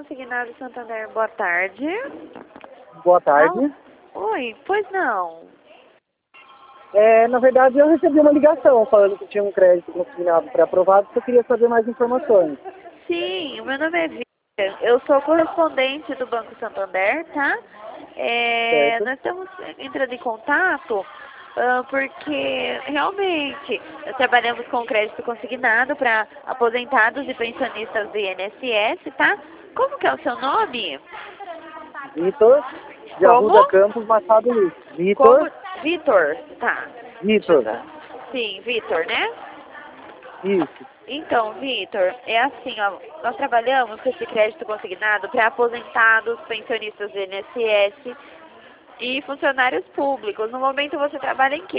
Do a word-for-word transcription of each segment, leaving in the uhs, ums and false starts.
Consignado Santander, boa tarde. Boa tarde. Ah, oi, pois não. É, na verdade, eu recebi uma ligação falando que tinha um crédito consignado pré-aprovado, que eu queria saber mais informações. Sim, o meu nome é Vitor. Eu sou correspondente do Banco Santander, tá? É, Certo? nós estamos entrando em contato ah, porque realmente nós trabalhamos com crédito consignado para aposentados e pensionistas do I N S S, tá? Como que é o seu nome? Vitor, de Como? Arruda Campos, Machado Luiz. Como? Vitor, Vitor, tá. Deixa eu Vitor, ver. Sim, Vitor, né? isso. Então, Vitor, é assim, ó, nós trabalhamos com esse crédito consignado para aposentados, pensionistas do I N S S e funcionários públicos. No momento você trabalha em quê?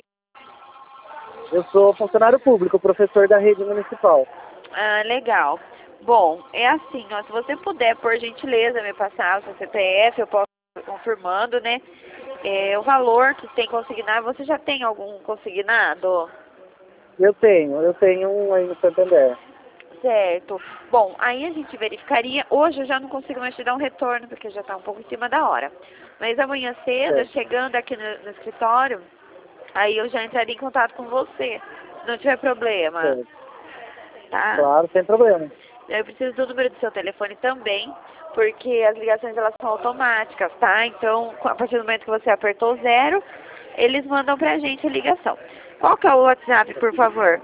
Eu sou funcionário público, professor da rede municipal. Ah, legal. Bom, é assim, ó, se você puder, por gentileza, me passar o seu C P F, eu posso ir confirmando, né? É, o valor que tem consignado, você já tem algum consignado? Eu tenho, eu tenho um aí no Santander. Certo. Bom, aí a gente verificaria. Hoje eu já não consigo mais te dar um retorno, porque já está um pouco em cima da hora. Mas amanhã cedo, Certo. chegando aqui no, no escritório, aí eu já entraria em contato com você, se não tiver problema. Certo. Tá? Claro, sem problema. Eu preciso do número do seu telefone também, porque as ligações elas são automáticas, tá? Então, a partir do momento que você apertou zero, eles mandam pra gente a ligação. Qual que é o WhatsApp, por favor?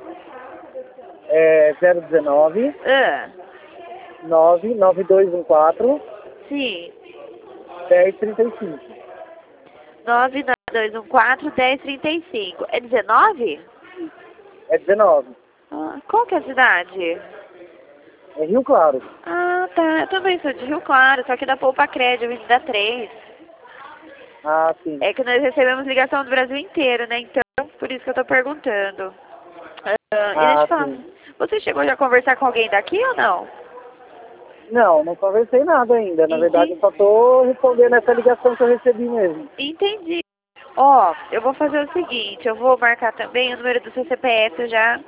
É zero um nove, Ah, nove nove dois um quatro, sim. dez trinta e cinco. nove nove dois um quatro, dez trinta e cinco. É dezenove? É dezenove. Ah, qual que é a cidade? É Rio Claro. Ah, tá. Eu também sou de Rio Claro, só que da Poupa Crédito, Avenida três. Ah, sim. É que nós recebemos ligação do Brasil inteiro, né? Então, por isso que eu tô perguntando. Ah, e deixa eu Ah, falar, sim. você chegou já a conversar com alguém daqui ou não? Não, não conversei nada ainda. Na verdade, eu Entendi. só tô respondendo essa ligação que eu recebi mesmo. Entendi. Ó, eu vou fazer o seguinte, eu vou marcar também o número do seu C P F, eu já,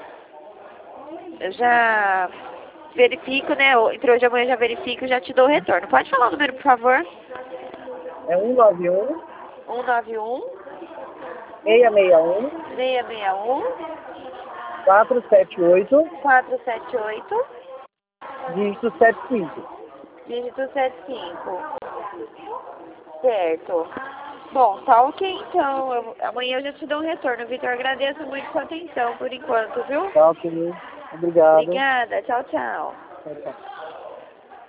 eu já verifico, né? ou Entre hoje e amanhã eu já verifico e já te dou o retorno. Pode falar o número, por favor? É um nove um, um nove um, seis seis um, seis seis um, quatro sete oito, quatro sete oito, dígito setenta e cinco. dígito setenta e cinco. Certo. Bom, tá ok então. Eu- amanhã eu já te dou um retorno. Vitor, agradeço muito sua atenção por enquanto, viu? Tá, ok. Obrigado. Obrigada. Tchau, tchau. Tchau, tchau.